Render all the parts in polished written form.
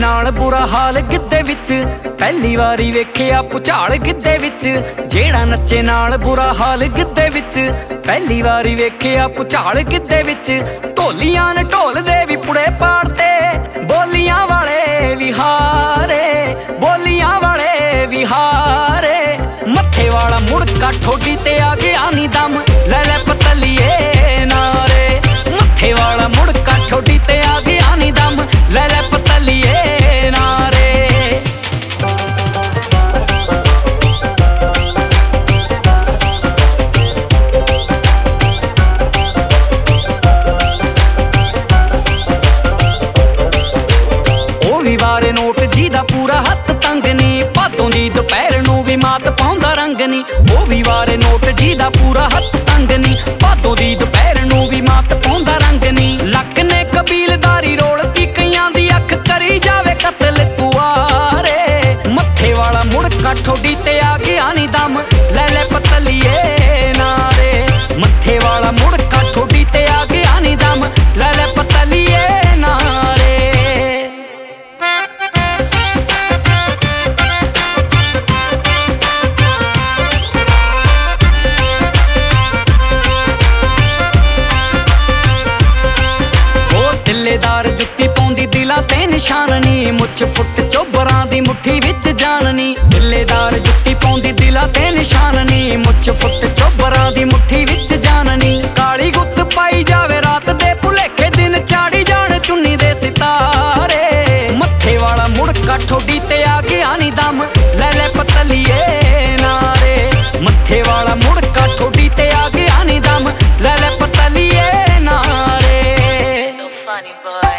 नाल बुरा हाल गिद्धे विच पहली वारी वेखिया भुचाल गिद्धे विच जेड़ा नच्चे नाल बुरा हाल गिद्धे विच पहली वारी वेखिया भुचाल गिद्धे विच ढोलियां ने ढोल दे भी पुड़े पाड़ते बोलियां वाले विहारे बोलियां वाले विहारे मत्थे वाला मुड़का ठोडी ते आ गया नी दम ले ले पतलिए नारे मत्थे वाला मुड़का ठोडी ते आ गया नी दम ले ले पतलिए नारे वारे नोट जी दा पूरा हथ तंग नी भादों दी दोपहर नूं भी मात पाउंदा रंग नी ओ भी वारे नोट जी दा पूरा हथ तंग नी भादों दी दोपहर नूं भी मात पाउंदा रंग नी लक ने कबीलदारी रोलती कईयां दी अख करी जावे कतल कुआरे मत्थे वाला मुड़का ठोडी ते आ गया नी दम ले ले पतलिए नारे मत्थे वाला मुड़का ठोडी ते आ गया नी दम ले ले पतलिए नारे दिलेदार जुत्ती पाउंदी दिलां ते निशाननी मुछ फुट चोबरां दी मुट्ठी विच जाननी दिलेदार जुत्ती पाउंदी दिलां ते निशाननी मुछ फुट चोबरां दी मुट्ठी विच जाननी काली गुत्त पाई जावे रात दे भुलेखे दिन चाड़ी जाण चुन्नी दे सितारे मत्थे वाला मुड़का ठोडी ते आ गया नी दम ले ले पतलिए नारे मत्थे वाला मुड़का ठोडी ते आ गया नी दम ले ले पतलिए नारे funny boy.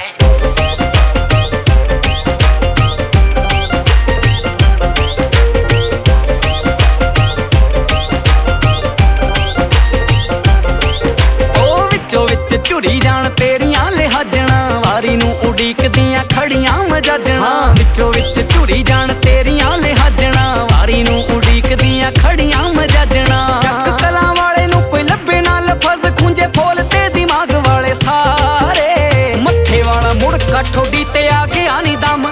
झुरी जान तेरियां लिहाजणा वारी नूं उडीकदियां खड़ियां मजाजणा विचों विच झुरी जान तेरियां लिहाजणा वारी नूं उडीकदियां खड़ियां मजाजणा चक कलां वाले नूं कोई लभे ना लफज खूंजे फोल ते दिमाग वाले सारे मत्थे वाला मुड़का ठोडी ते आ गया नी दम